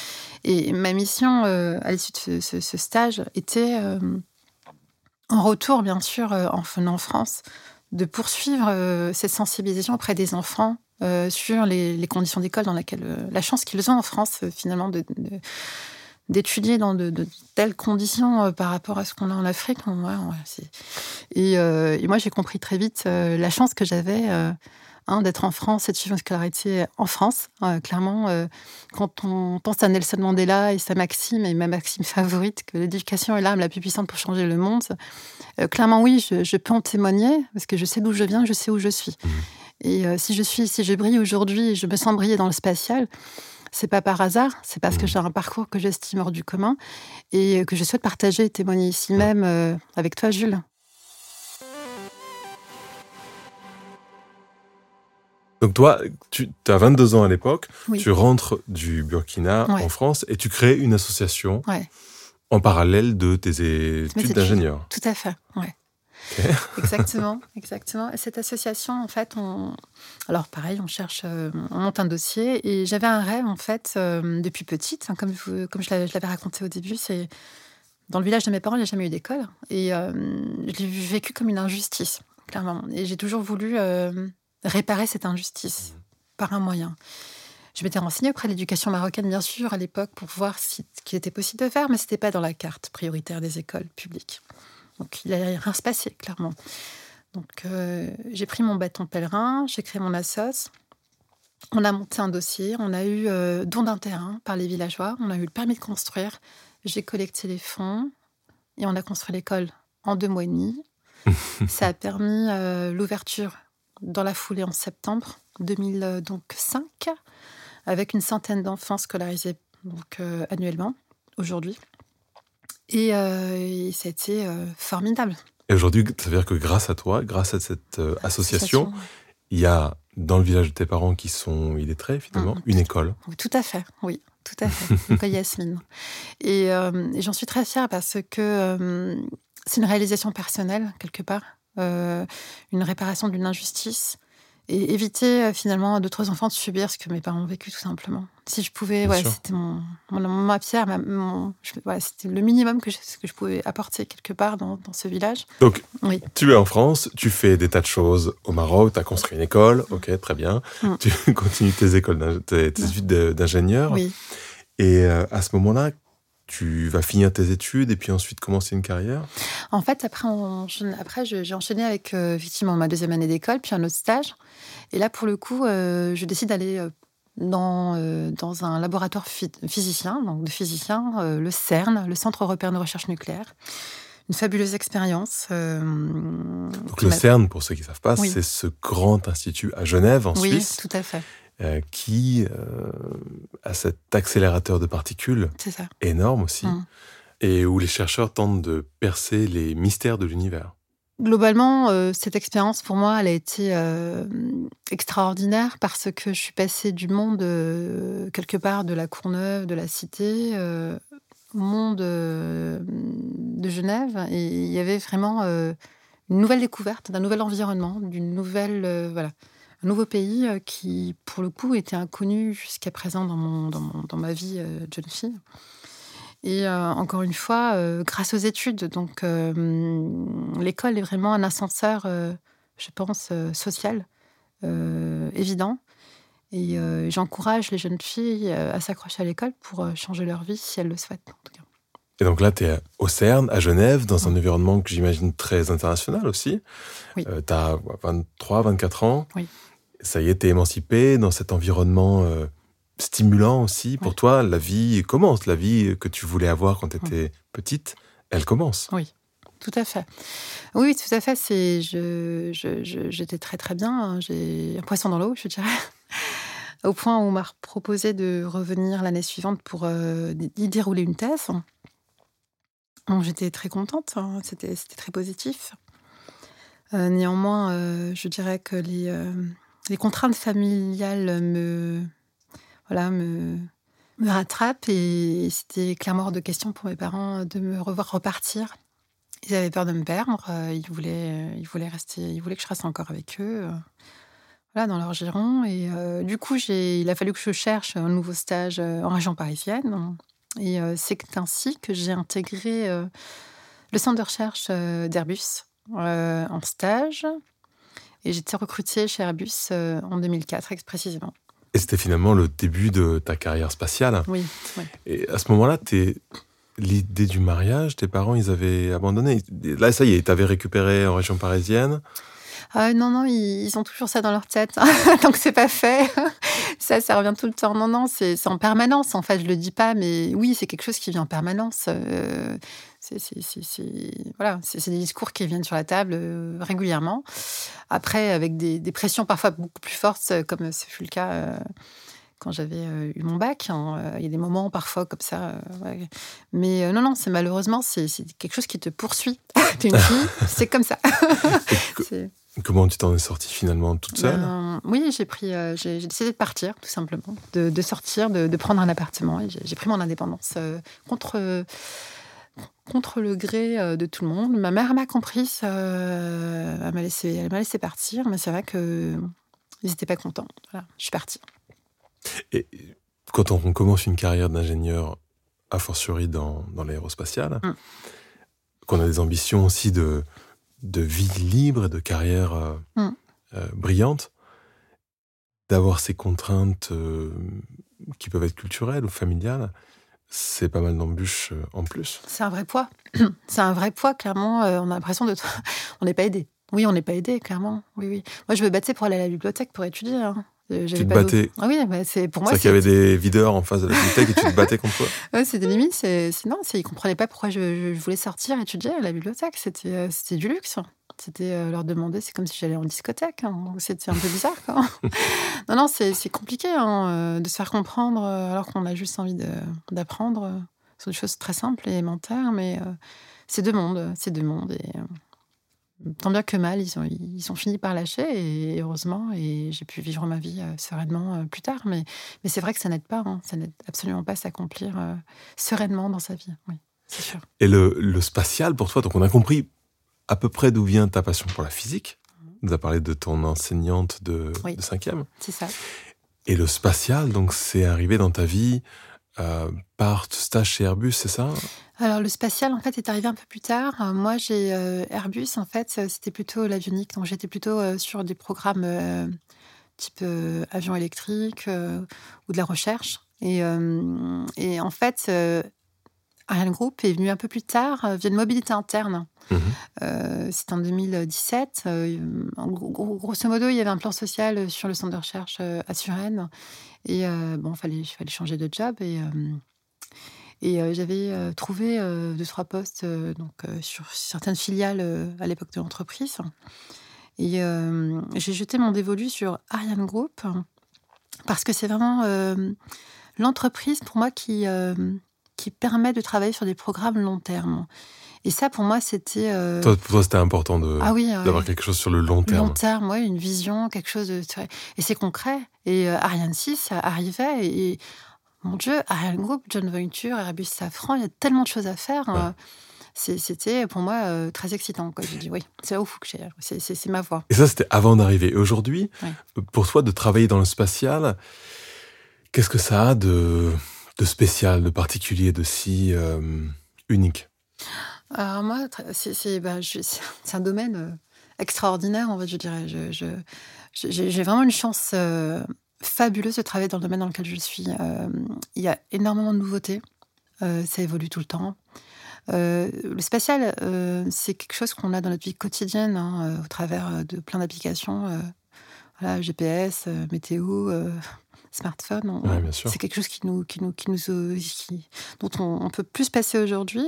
S1: Et ma mission, euh, à l'issue de ce, ce, ce stage, était, euh, en retour, bien sûr, euh, en venant en France, de poursuivre euh, cette sensibilisation auprès des enfants euh, sur les, les conditions d'école dans laquelle, euh, la chance qu'ils ont en France, euh, finalement, de, de, d'étudier dans de, de telles conditions euh, par rapport à ce qu'on a en Afrique. Ouais, ouais, c'est... Et, euh, et moi, j'ai compris très vite euh, la chance que j'avais... Euh, Hein, d'être en France et de suivre une scolarité en France. Euh, clairement, euh, quand on pense à Nelson Mandela et sa maxime, et ma maxime favorite, que l'éducation est l'arme la plus puissante pour changer le monde, euh, clairement, oui, je, je peux en témoigner, parce que je sais d'où je viens, je sais où je suis. Mmh. Et euh, si je suis, si je brille aujourd'hui, et je me sens briller dans le spatial, c'est pas par hasard, c'est parce mmh. que j'ai un parcours que j'estime hors du commun, et que je souhaite partager et témoigner ici mmh. même euh, avec toi, Jules.
S2: Donc toi, tu as vingt-deux ans à l'époque,
S1: oui.
S2: tu rentres du Burkina ouais. en France et tu crées une association
S1: ouais.
S2: en parallèle de tes études d'ingénieur.
S1: Tout à fait, ouais. Okay. Exactement, exactement. Et cette association, en fait, on... alors pareil, on cherche, euh, on monte un dossier et j'avais un rêve, en fait, euh, depuis petite, hein, comme, vous, comme je, l'avais, je l'avais raconté au début, c'est dans le village de mes parents, il n'y a jamais eu d'école et euh, je l'ai vécu comme une injustice, clairement. Et j'ai toujours voulu... Euh, réparer cette injustice mmh. par un moyen. Je m'étais renseignée auprès de l'éducation marocaine, bien sûr, à l'époque, pour voir si, ce qu'il était possible de faire, mais ce n'était pas dans la carte prioritaire des écoles publiques. Donc, il n'allait rien se passer, clairement. Donc, euh, j'ai pris mon bâton pèlerin, j'ai créé mon assoce, on a monté un dossier, on a eu euh, don d'un terrain par les villageois, on a eu le permis de construire, j'ai collecté les fonds et on a construit l'école en deux mois et demi. Ça a permis euh, l'ouverture dans la foulée en septembre deux mille cinq, avec une centaine d'enfants scolarisés donc, euh, annuellement, aujourd'hui. Et, euh, et ça a été euh, formidable.
S2: Et aujourd'hui, ça veut dire que grâce à toi, grâce à cette euh, association, association, il y a dans le village de tes parents qui sont illettrés, finalement, mmh, une
S1: tout,
S2: école.
S1: Oui, tout à fait, oui, tout à fait, l'école Yasmine. Et, euh, et j'en suis très fière parce que euh, c'est une réalisation personnelle, quelque part. Euh, une réparation d'une injustice et éviter euh, finalement à d'autres enfants de subir ce que mes parents ont vécu, tout simplement. Si je pouvais, ouais, c'était mon, mon, ma pierre, ma, mon, je, ouais, c'était le minimum que je, que je pouvais apporter quelque part dans, dans ce village.
S2: Donc,
S1: oui.
S2: tu es en France, tu fais des tas de choses au Maroc, tu as construit une école, ok, très bien. Mm. Tu continues tes écoles, tes, tes études d'ingénieur.
S1: Oui.
S2: Et euh, à ce moment-là, tu vas finir tes études et puis ensuite commencer une carrière ?
S1: En fait, après, on, après j'ai enchaîné avec euh, effectivement ma deuxième année d'école, puis un autre stage. Et là, pour le coup, euh, je décide d'aller euh, dans, euh, dans un laboratoire physicien, donc de physiciens, euh, le CERN, le Centre européen de recherche nucléaire. Une fabuleuse expérience. Euh,
S2: donc le CERN, pour ceux qui ne savent pas, oui. c'est ce grand institut à Genève, en
S1: oui,
S2: Suisse.
S1: Oui, tout à fait.
S2: euh, qui euh, a cet accélérateur de particules
S1: C'est ça.
S2: énorme aussi,
S1: Mmh.
S2: et où les chercheurs tentent de percer les mystères de l'univers.
S1: Globalement, heu, cette expérience pour moi, elle a été, hem, extraordinaire parce que je suis passée du monde, heu, quelque part de la Courneuve, de la cité, heu, au monde, hem, de Genève et il y avait vraiment, heu, une nouvelle découverte d'un nouvel environnement, d'une nouvelle, heu, voilà, un nouveau pays, heu, qui, pour le coup, était inconnu jusqu'à présent dans mon dans mon dans ma vie, heu, de jeune fille. Et heu, encore une fois, heu, grâce aux études. Donc hem, l'école est vraiment un ascenseur, heu, je pense, heu, social, heu, évident. Et heu, j'encourage les jeunes filles, heu, à s'accrocher à l'école pour, heu, changer leur vie si elles le souhaitent, en tout cas.
S2: Et donc là, tu es au CERN, à Genève, dans un
S1: Mmh.
S2: environnement que j'imagine très international aussi.
S1: Oui,
S2: Euh, tu as vingt-trois, vingt-quatre ans.
S1: oui,
S2: Ça y est, t'es émancipée dans cet environnement euh, stimulant aussi. Pour
S1: oui.
S2: toi, la vie commence. La vie que tu voulais avoir quand tu
S1: Mmh.
S2: étais petite, elle commence.
S1: Oui, tout à fait. Oui, oui, tout à fait, c'est je je je j'étais très, très bien, hein. J'ai un poisson dans l'eau, je dirais. Au point où on m'a proposé de revenir l'année suivante pour, heu, d y dérouler une thèse. Donc j'étais très contente, hein, c'était c'était très positif. Heu, néanmoins, heu, je dirais que les, hem, les contraintes familiales me voilà, me me rattrapent et c'était clairement hors de question pour mes parents de me revoir repartir. Ils avaient peur de me perdre, heu, ils voulaient, ils voulaient rester ils voulaient que je reste encore avec eux, heu, voilà, dans leur giron et heu, du coup, j'ai il a fallu que je cherche un nouveau stage, heu, en région parisienne et heu, c'est ainsi que j'ai intégré, heu, le centre de recherche, heu, d'Airbus, heu, en stage. Et j'ai été recrutée chez Airbus, heu, en deux mille quatre, ex précisément.
S2: Et c'était finalement le début de ta carrière spatiale.
S1: Oui, oui.
S2: Et à ce moment-là, t'es... l'idée du mariage, tes parents, ils avaient abandonné. Là, ça y est, t'avais récupéré en région parisienne.
S1: Ah non, non, ils ils ont toujours ça dans leur tête, tant que c'est pas fait. Ça, ça revient tout le temps. Non, non, c'est c'est en permanence, en fait, je le dis pas, mais oui, c'est quelque chose qui vient en permanence, heu, c'est c'est c'est c'est voilà, c'est c'est des discours qui viennent sur la table, heu, régulièrement. Après, avec des des pressions parfois beaucoup plus fortes, heu, comme ce fut le cas, heu, quand j'avais, heu, eu mon bac, hein, heu, il y a des moments parfois comme ça, heu, ouais. Mais heu, non, non, c'est malheureusement, c'est c'est quelque chose qui te poursuit. Tu es une fille, c'est comme ça.
S2: Et que-
S1: C'est
S2: comment tu t'en es sortie finalement toute seule?
S1: ben, oui, j'ai pris, heu, j'ai j'ai décidé de partir tout simplement, de de sortir, de de prendre un appartement et j'ai j'ai pris mon indépendance, heu, contre, heu, contre le gré, heu, de tout le monde. Ma mère m'a comprise, heu, elle m'a laissé elle m'a laissé partir, mais c'est vrai qu'ils étaient pas contents. Voilà, je suis partie.
S2: Et quand on commence une carrière d'ingénieur, a fortiori dans, dans l'aérospatiale,
S1: Mmh.
S2: qu'on a des ambitions aussi de, de vie libre et de carrière euh,
S1: Mmh.
S2: euh, brillante, d'avoir ces contraintes euh, qui peuvent être culturelles ou familiales, c'est pas mal d'embûches euh, en plus.
S1: C'est un vrai poids. C'est un vrai poids, clairement, heu, on a l'impression de on n'est pas aidé. Oui, on n'est pas aidé, clairement. Oui, oui. Moi, je me battais pour aller à la bibliothèque pour étudier, hein. Heu,
S2: Tu
S1: j'avais
S2: te
S1: pas d'eau.
S2: battais,
S1: Ah oui, bah, c'est pour moi,
S2: c'est-à-dire qu'il y
S1: c'est
S2: avait des videurs en face de la bibliothèque et tu te battais contre eux.
S1: ouais, c'était limite, c'est c'est non, c'est ils comprenaient pas pourquoi je je voulais sortir étudier à la bibliothèque. C'était, heu, c'était du luxe. C'était, heu, leur demander c'est comme si j'allais en discothèque, hein, donc c'était un peu bizarre, quoi. Non, non, c'est c'est compliqué, hein, heu, de se faire comprendre, heu, alors qu'on a juste envie de d'apprendre, heu, sur des choses très simples et élémentaires, mais heu, c'est deux mondes, c'est deux mondes et heu, tant bien que mal, ils ont ils ont fini par lâcher et heureusement et j'ai pu vivre ma vie, heu, sereinement, heu, plus tard. Mais mais c'est vrai que ça n'aide pas, hein, ça n'aide absolument pas à s'accomplir, heu, sereinement dans sa vie, oui, c'est sûr.
S2: Et le, le spatial, pour toi, donc on a compris à peu près d'où vient ta passion pour la physique.
S1: Mmh.
S2: On nous a parlé de ton enseignante de,
S1: Oui,
S2: de cinquième.
S1: c'est ça.
S2: Et le spatial, donc, c'est arrivé dans ta vie euh, par ce stage chez Airbus, c'est ça?
S1: Alors le spatial, en fait, est arrivé un peu plus tard. Heu, moi, j'ai, heu, Airbus, en fait, heu, c'était plutôt l'avionique, donc j'étais plutôt, heu, sur des programmes, heu, type, heu, avion électrique, heu, ou de la recherche et hem et en fait, heu, Ariane Group est venu un peu plus tard, heu, via une mobilité interne.
S2: Mhm.
S1: Heu, c'était en deux mille dix-sept, heu, en gros gros grosso modo, il y avait un plan social, heu, sur le centre de recherche, heu, à Suresnes et heu, bon, fallait fallait changer de job et hem et heu, j'avais, heu, trouvé, heu, deux trois postes, heu, donc heu, sur certaines filiales, heu, à l'époque de l'entreprise et hem, j'ai jeté mon dévolu sur Ariane Group Parce que c'est vraiment euh, l'entreprise, pour moi, qui, euh, qui permet de travailler sur des programmes long terme. Et ça, pour moi, c'était... Euh...
S2: Toi, pour toi, c'était important de,
S1: ah oui,
S2: d'avoir
S1: ouais.
S2: quelque chose sur le long terme.
S1: Long terme, oui, une vision, quelque chose de... Et c'est concret. Et euh, Ariane six, ça arrivait. Et, et mon Dieu, Ariane Group, John Venture, Airbus Safran, il y a tellement de choses à faire.
S2: Ouais.
S1: Euh, c'est, c'était, pour moi, euh, très excitant. Quoi. J'ai dit, oui, c'est là où il faut que j'aille. C'est, c'est, c'est ma voie.
S2: Et ça, c'était avant d'arriver. Et aujourd'hui,
S1: Ouais.
S2: pour toi, de travailler dans le spatial, qu'est-ce que ça a de, de spécial, de particulier, de si euh, unique?
S1: Alors moi, c'est, c'est, bah, je, c'est un domaine euh, extraordinaire, en fait, je dirais. Je, je, j'ai, j'ai vraiment une chance euh, fabuleuse de travailler dans le domaine dans lequel je suis. Euh, il y a énormément de nouveautés. Euh, ça évolue tout le temps. Euh, le spatial, euh, c'est quelque chose qu'on a dans notre vie quotidienne, hein, euh, au travers de plein d'applications. Euh, voilà, G P S, euh, météo, euh, smartphone. On,
S2: Ouais, bien sûr.
S1: c'est quelque chose qui nous, qui nous, qui nous, qui, dont on, on peut plus se passer aujourd'hui.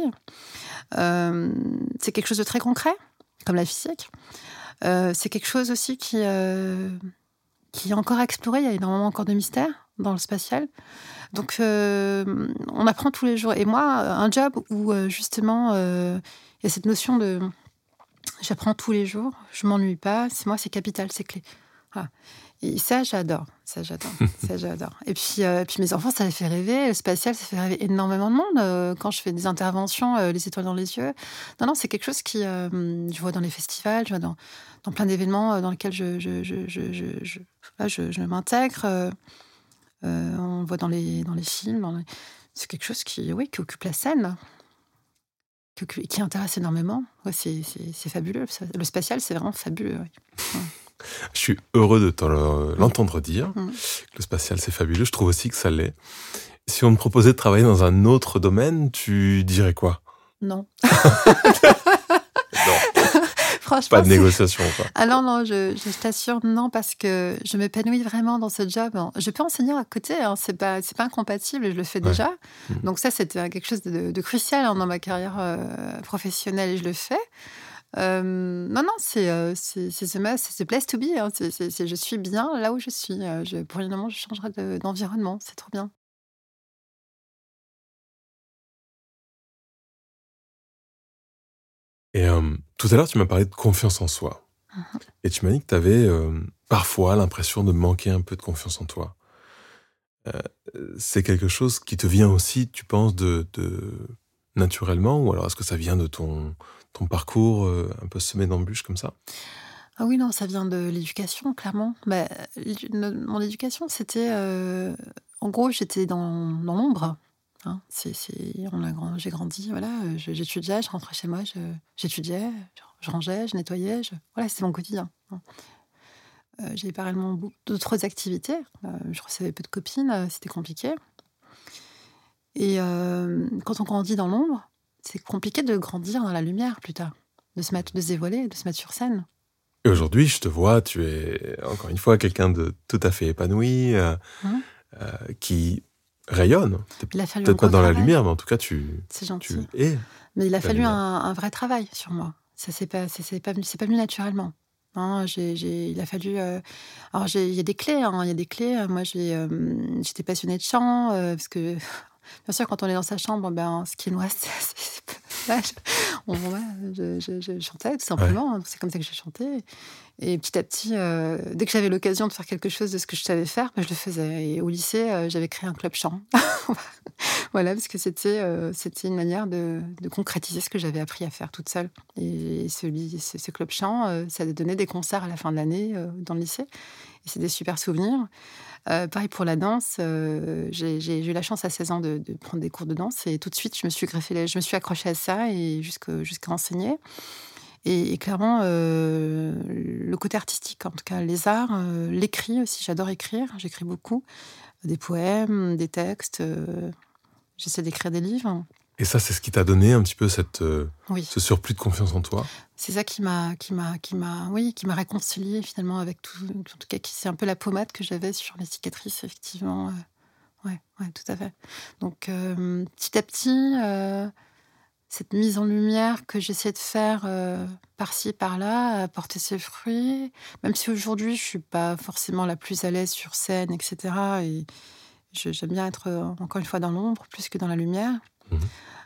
S1: Euh, c'est quelque chose de très concret, comme la physique. Euh, c'est quelque chose aussi qui, euh, qui est encore à explorer. Il y a énormément encore de mystères dans le spatial. Donc, euh, on apprend tous les jours. Et moi, un job où, euh, justement, euh, il y a cette notion de... J'apprends tous les jours, je ne m'ennuie pas. C'est, moi, c'est capital, c'est clé. Voilà. Et ça, j'adore. Ça, j'adore. ça, j'adore. Et puis, euh, puis, mes enfants, ça les fait rêver. Le spatial, ça fait rêver énormément de monde. Euh, quand je fais des interventions, euh, les étoiles dans les yeux. Non, non, c'est quelque chose qui... Euh, je vois dans les festivals, je vois dans, dans plein d'événements euh, dans lesquels je, je, je, je, je, je, là, je, je m'intègre. Euh, euh, on le voit dans les, dans les films. Dans les... C'est quelque chose qui, oui, qui occupe la scène, qui, qui intéresse énormément. Ouais, c'est, c'est, c'est fabuleux. Le spatial, c'est vraiment fabuleux. Oui. Ouais.
S2: Je suis heureux de l'entendre dire.
S1: Mmh.
S2: Le spatial, c'est fabuleux. Je trouve aussi que ça l'est. Si on me proposait de travailler dans un autre domaine, tu dirais quoi?
S1: Non.
S2: Non.
S1: Franchement,
S2: pas de
S1: c'est...
S2: négociation, quoi.
S1: Ah non, non, je, je t'assure, non, parce que je m'épanouis vraiment dans ce job. Je peux enseigner à côté, hein, c'est pas, c'est pas incompatible, et je le fais ouais. déjà. Mmh. Donc ça, c'était quelque chose de, de crucial hein, dans ma carrière euh, professionnelle, et je le fais. Euh, non, non, c'est, euh, c'est, c'est, c'est, c'est the place to be. Hein. C'est, c'est, c'est, je suis bien là où je suis. Je, pour le moment, je changerai de, d'environnement. C'est trop bien.
S2: Et euh, tout à l'heure, tu m'as parlé de confiance en soi. Mmh. Et tu m'as dit que tu avais euh, parfois l'impression de manquer un peu de confiance en toi. Euh, c'est quelque chose qui te vient aussi, tu penses, de, de naturellement, ou alors est-ce que ça vient de ton, ton parcours euh, un peu semé d'embûches comme ça?
S1: Ah oui, non, ça vient de l'éducation, clairement. Bah, mon éducation, c'était... Euh, en gros, j'étais dans, dans l'ombre. Hein, c'est, c'est, on a grand, j'ai grandi, voilà, je, j'étudiais, je rentrais chez moi, je, j'étudiais, je, je rangeais, je nettoyais, je, voilà, c'était mon quotidien. Hein. Euh, j'avais pas réellement d'autres activités, euh, je recevais peu de copines, euh, c'était compliqué. Et euh, quand on grandit dans l'ombre, c'est compliqué de grandir dans la lumière plus tard, de se mettre, de se dévoiler, de se mettre sur scène.
S2: Et aujourd'hui, je te vois, tu es encore une fois quelqu'un de tout à fait épanoui, euh, mmh. euh, qui rayonne.
S1: Il a fallu
S2: peut-être pas dans
S1: travail.
S2: la lumière, mais en tout cas, tu,
S1: c'est gentil.
S2: tu es.
S1: Mais il a fallu un, un vrai travail sur moi. Ça c'est pas, c'est, c'est pas, c'est pas venu naturellement. Hein, j'ai, j'ai, il a fallu. Euh... Alors il y a des clés. Hein, il y a des clés. Moi, j'ai, euh, j'étais passionnée de chant euh, parce que. Bien sûr, quand on est dans sa chambre, ben, ce qui est noir, c'est, c'est, c'est, ouais, je, on, ouais, je, je, je chantais tout simplement. Ouais. C'est comme ça que j'ai chanté. Et petit à petit, euh, dès que j'avais l'occasion de faire quelque chose de ce que je savais faire, ben, je le faisais. Et au lycée, euh, j'avais créé un club chant. Voilà, parce que c'était, euh, c'était une manière de, de concrétiser ce que j'avais appris à faire toute seule. Et ce, ce, ce club chant, euh, ça a donné des concerts à la fin de l'année euh, dans le lycée. Et c'est des super souvenirs. Euh, pareil pour la danse, euh, j'ai, j'ai, j'ai eu la chance à seize ans de, de prendre des cours de danse et tout de suite je me suis greffée, je me suis accrochée à ça et jusqu'à, jusqu'à enseigner. Et, et clairement, euh, le côté artistique, en tout cas les arts, euh, l'écrit aussi, j'adore écrire, j'écris beaucoup, des poèmes, des textes, euh, j'essaie d'écrire des livres.
S2: Et ça, c'est ce qui t'a donné un petit peu cette, euh,
S1: oui.
S2: ce surplus de confiance en toi?
S1: C'est ça qui m'a, qui m'a, qui m'a, oui, qui m'a réconciliée finalement avec tout. En tout cas, c'est un peu la pommade que j'avais sur les cicatrices, effectivement. Euh, ouais, ouais, tout à fait. Donc, euh, petit à petit, euh, cette mise en lumière que j'essaie de faire euh, par-ci, par-là, a porté ses fruits. Même si aujourd'hui, je suis pas forcément la plus à l'aise sur scène, et cetera. Et je- j'aime bien être, euh, encore une fois, dans l'ombre plus que dans la lumière.
S2: Mhm.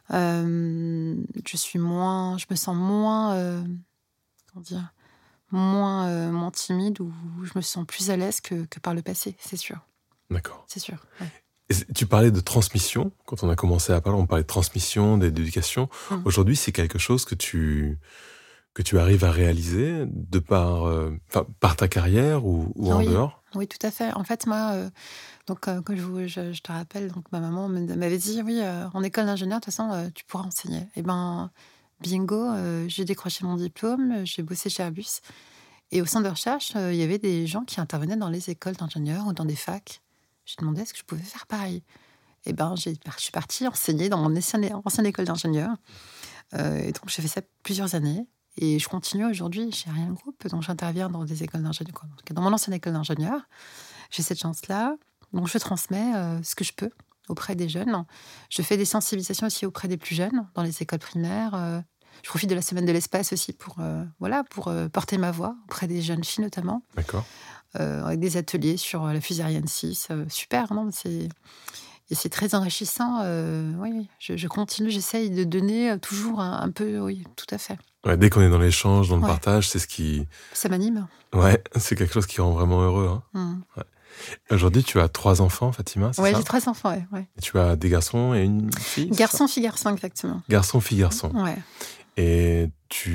S1: Euh, je suis moins... Je me sens moins... euh, comment dire moins, euh, moins timide ou je me sens plus à l'aise que, que par le passé, c'est sûr.
S2: D'accord.
S1: C'est sûr. Ouais.
S2: Et c'est- tu parlais de transmission. Quand on a commencé à parler, on parlait de transmission, d'éducation.
S1: Mm.
S2: Aujourd'hui, c'est quelque chose que tu, que tu arrives à réaliser de par, euh, enfin, par ta carrière ou, ou en
S1: Oui.
S2: dehors?
S1: Oui, tout à fait. En fait, moi, euh, donc, euh, quand je, vous- je, je te rappelle, donc, ma maman me- m'avait dit, oui, euh, en école d'ingénieur, de toute façon, euh, tu pourras enseigner. Et ben, bingo, euh, j'ai décroché mon diplôme, j'ai bossé chez Airbus. Et au centre de recherche, euh, il y avait des gens qui intervenaient dans les écoles d'ingénieurs ou dans des facs. J'ai demandé est-ce que je pouvais faire pareil. Et ben, j'ai, je suis partie enseigner dans mon ancienne, ancienne école d'ingénieur. Euh, et donc, j'ai fait ça plusieurs années. Et je continue aujourd'hui chez Ariane Group. Donc, j'interviens dans des écoles d'ingénieurs. quoi. Donc, Dans mon ancienne école d'ingénieur, j'ai cette chance-là. Donc, je transmets euh, ce que je peux auprès des jeunes. Je fais des sensibilisations aussi auprès des plus jeunes, dans les écoles primaires. Euh, je profite de la semaine de l'espace aussi pour, euh, voilà, pour euh, porter ma voix auprès des jeunes filles notamment,
S2: D'accord.
S1: euh, avec des ateliers sur la fusée Ariane six. Euh, super, non c'est... Et c'est très enrichissant. Euh, oui, oui. Je, je continue, j'essaye de donner toujours un, un peu, oui, tout à fait.
S2: Ouais, dès qu'on est dans l'échange, dans le
S1: Ouais.
S2: partage, c'est ce qui,
S1: Ça m'anime.
S2: ouais, c'est quelque chose qui rend vraiment heureux. Hein.
S1: Mm.
S2: Ouais. Aujourd'hui, tu as trois enfants, Fatima, c'est
S1: Ouais,
S2: ça?
S1: j'ai trois enfants, ouais. ouais.
S2: Et tu as des garçons et une fille, c'est ça?
S1: Garçon, fille, garçon, exactement.
S2: Garçon, fille, garçon.
S1: Ouais.
S2: Et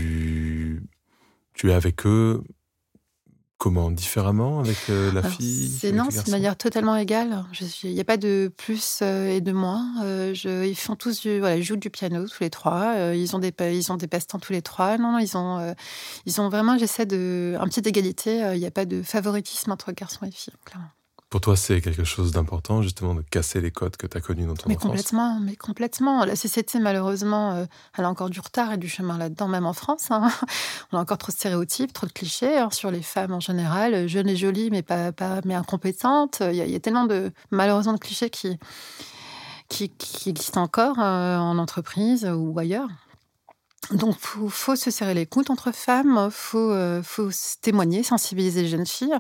S2: tu, tu es avec eux comment? Différemment avec euh, la
S1: Alors,
S2: fille?
S1: c'est
S2: avec
S1: non,
S2: les
S1: c'est de
S2: garçons?
S1: manière totalement égale. Il n'y a pas de plus euh, et de moins. Euh, je, ils font tous du, voilà, ils jouent du piano tous les trois. Euh, ils ont des, pa- ils ont des passe-temps tous les trois. Non, non, ils ont, euh, ils ont vraiment. J'essaie de un petit égalité. Euh, Il n'y a pas de favoritisme entre garçons et filles, clairement.
S2: Pour toi, c'est quelque chose d'important, justement, de casser les codes que tu as connus dans ton
S1: Mais
S2: enfance?
S1: complètement, mais complètement. La société, malheureusement, euh, elle a encore du retard et du chemin là-dedans, même en France. hein. On a encore trop de stéréotypes, trop de clichés hein, sur les femmes en général, euh, jeunes et jolies, mais pas, pas mais incompétentes. Il y, a, il y a tellement de malheureusement de clichés qui qui, qui existent encore euh, en entreprise ou ailleurs. Donc, il faut, faut se serrer les coudes entre femmes, il faut, euh, faut se témoigner, sensibiliser les jeunes filles.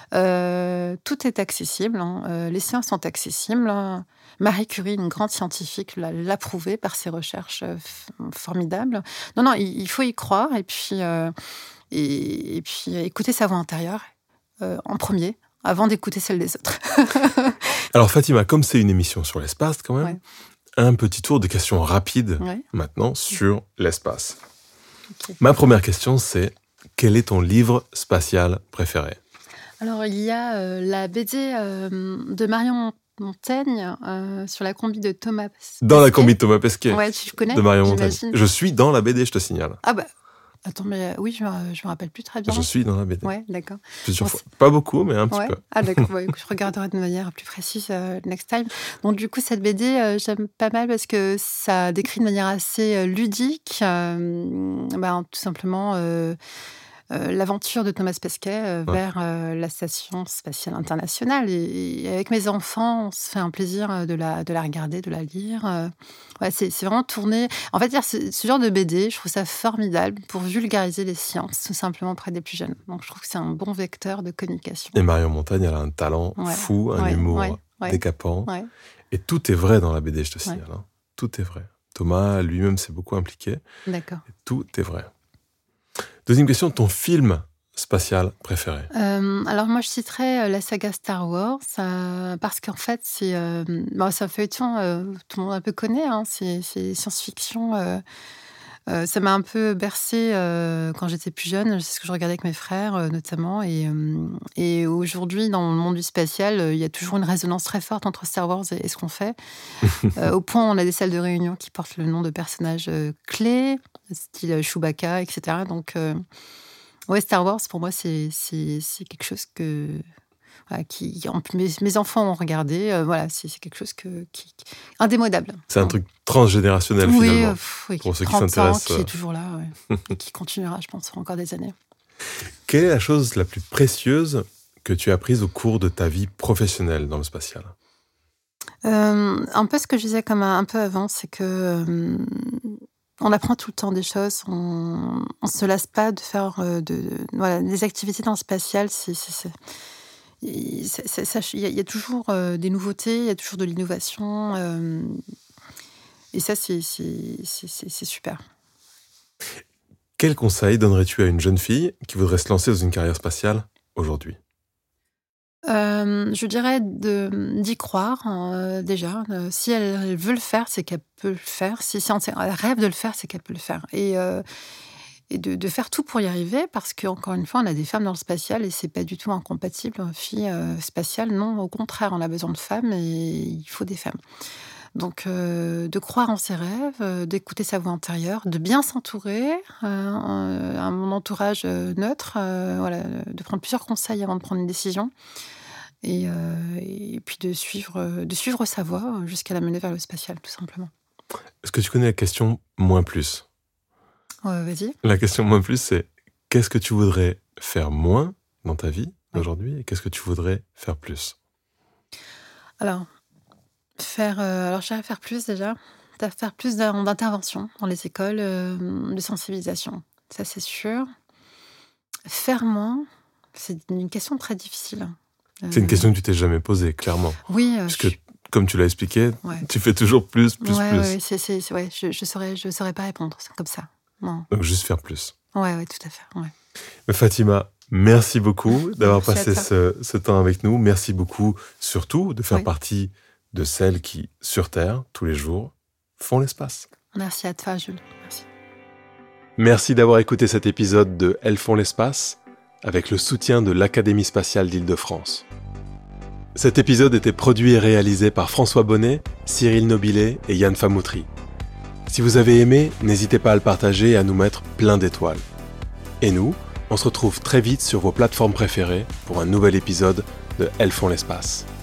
S1: Euh, tout est accessible, hein. Euh, les sciences sont accessibles. hein. Marie Curie, une grande scientifique, l'a, l'a prouvé par ses recherches euh, f- formidables. Non, non, il, il faut y croire et puis, euh, et, et puis écouter sa voix intérieure euh, en premier, avant d'écouter celle des autres.
S2: Alors, Fatima, comme c'est une émission sur l'espace, quand même,
S1: Ouais.
S2: un petit tour de questions rapides
S1: Ouais.
S2: maintenant sur l'espace.
S1: Ok.
S2: Ma première question, c'est quel est ton livre spatial préféré?
S1: Alors, il y a euh, la B D euh, de Marion Montaigne euh, sur la combi de Thomas Pesquet.
S2: Dans la combi de Thomas Pesquet,
S1: Ouais, tu connais
S2: de Marion Montaigne.
S1: j'imagine.
S2: Je suis dans la B D, je te signale.
S1: Ah bah, attends, mais euh, oui, je me, je me rappelle plus très bien.
S2: Je suis dans la B D.
S1: Ouais, d'accord.
S2: Plusieurs
S1: Bon,
S2: fois. Pas beaucoup, mais un petit
S1: Ouais.
S2: peu.
S1: Ah d'accord, ouais, je regarderai de manière plus précise euh, next time. Donc du coup, cette B D, euh, j'aime pas mal parce que ça décrit de manière assez euh, ludique, euh, ben, tout simplement euh, euh, l'aventure de Thomas Pesquet euh,
S2: Ouais.
S1: vers euh, la Station spatiale internationale. Et, et avec mes enfants, on se fait un plaisir euh, de la, de la regarder, de la lire. euh. Ouais, c'est, c'est vraiment tourné... En fait, dire, ce, ce genre de B D, je trouve ça formidable pour vulgariser les sciences, tout simplement auprès des plus jeunes. Donc je trouve que c'est un bon vecteur de communication.
S2: Et Marion Montaigne, elle a un talent
S1: Ouais.
S2: fou, un
S1: Ouais,
S2: humour
S1: ouais, ouais.
S2: décapant.
S1: Ouais.
S2: Et tout est vrai dans la B D, je te signale. hein. Tout est vrai. Thomas lui-même s'est beaucoup impliqué.
S1: D'accord.
S2: Et tout est vrai. Deuxième question, ton film spatial préféré?
S1: Euh, alors moi, je citerais euh, la saga Star Wars euh, parce qu'en fait, c'est, euh, bon, c'est un feuilleton, euh, tout le monde un peu connaît, hein, c'est, c'est science-fiction. Euh, euh, ça m'a un peu bercée euh, quand j'étais plus jeune. C'est ce que je regardais avec mes frères, euh, notamment. Et, euh, et aujourd'hui, dans le monde du spatial, euh, il y a toujours une résonance très forte entre Star Wars et, et ce qu'on fait. Euh, au point, on a des salles de réunion qui portent le nom de personnages euh, clés, style Chewbacca, et cetera. Donc, euh, ouais, Star Wars, pour moi, c'est, c'est, c'est quelque chose que... Voilà, qui, en- mes, mes enfants ont regardé. euh, voilà, c'est, c'est quelque chose que, qui, qui- indémodable.
S2: C'est un truc transgénérationnel,
S1: Oui,
S2: finalement.
S1: euh, pff, oui,
S2: Pour ceux qui
S1: trente ans,
S2: s'intéressent,
S1: qui
S2: euh.
S1: est toujours là, ouais. Et qui continuera, je pense, pour encore des années.
S2: Quelle est la chose la plus précieuse que tu as apprise au cours de ta vie professionnelle dans le spatial?
S1: Euh, un peu ce que je disais comme un, un peu avant, c'est que euh, On apprend tout le temps des choses, on ne se lasse pas de faire euh, de, de, voilà, des activités dans le spatial. C'est, c'est, c'est, il y, y a toujours euh, des nouveautés, il y a toujours de l'innovation. Euh, et ça, c'est, c'est, c'est, c'est, c'est super.
S2: Quel conseil donnerais-tu à une jeune fille qui voudrait se lancer dans une carrière spatiale aujourd'hui ?
S1: Euh, je dirais de, d'y croire, euh, déjà. Euh, si elle, elle veut le faire, c'est qu'elle peut le faire. Si, si elle rêve de le faire, c'est qu'elle peut le faire. Et, euh, et de, de faire tout pour y arriver, parce qu'encore une fois, on a des femmes dans le spatial et c'est pas du tout incompatible. Fille euh, spatiale, non, au contraire, on a besoin de femmes et il faut des femmes. Donc, euh, de croire en ses rêves, euh, d'écouter sa voix intérieure, de bien s'entourer, euh, un mon entourage euh, neutre, euh, voilà, de prendre plusieurs conseils avant de prendre une décision. Et, euh, et puis de suivre, de suivre sa voie jusqu'à la mener vers le spatial, tout simplement.
S2: Est-ce que tu connais la question moins plus ?
S1: Ouais, vas-y.
S2: La question moins plus, c'est qu'est-ce que tu voudrais faire moins dans ta vie
S1: Ouais.
S2: aujourd'hui et qu'est-ce que tu voudrais faire plus ?
S1: Alors, faire, euh, alors, je dirais faire plus déjà, faire plus d'intervention dans les écoles, euh, de sensibilisation. Ça, c'est sûr. Faire moins, c'est une question très difficile.
S2: C'est une question que tu t'es jamais posée, clairement.
S1: Oui. Euh,
S2: Puisque,
S1: je...
S2: comme tu l'as expliqué, ouais. tu fais toujours plus, plus,
S1: ouais,
S2: plus.
S1: Ouais, c'est, c'est, c'est, ouais, je ne saurais, je saurais pas répondre, c'est comme ça. Non.
S2: Donc, juste faire plus.
S1: Oui, ouais, tout à fait. Ouais.
S2: Mais Fatima, merci beaucoup d'avoir merci passé ce, ce temps avec nous. Merci beaucoup, surtout, de faire oui. partie de celles qui, sur Terre, tous les jours, font l'espace.
S1: Merci à toi, Jules. Merci.
S2: Merci d'avoir écouté cet épisode de Elles font l'espace, avec le soutien de l'Académie spatiale d'Île-de-France. Cet épisode était produit et réalisé par François Bonnet, Cyril Nobilet et Yann Famoutri. Si vous avez aimé, n'hésitez pas à le partager et à nous mettre plein d'étoiles. Et nous, on se retrouve très vite sur vos plateformes préférées pour un nouvel épisode de Elles font l'espace.